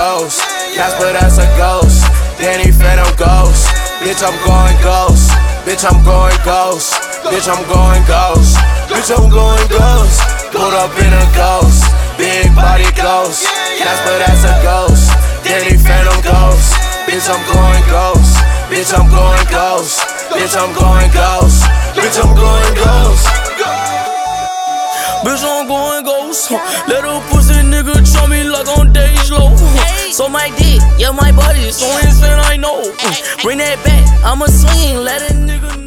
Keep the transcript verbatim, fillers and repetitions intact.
ghost. Casper, that's a ghost. Danny Phantom ghost. Bitch, I'm going ghost. Bitch, I'm going ghost. Bitch, I'm going ghost. Bitch, I'm going ghost. Pulled up in a ghost. Big body ghost. Casper, that's a ghost. Danny Phantom ghost. Bitch, I'm going ghost. Bitch, I'm going ghost. Bitch, I'm going ghost. Bitch, I'm going ghost. Bitch, I'm going ghost. Little pussy nigga try me like on days low. So my dick, yeah, my body, so insane, I know. Bring that back, I'ma swing, let a nigga know.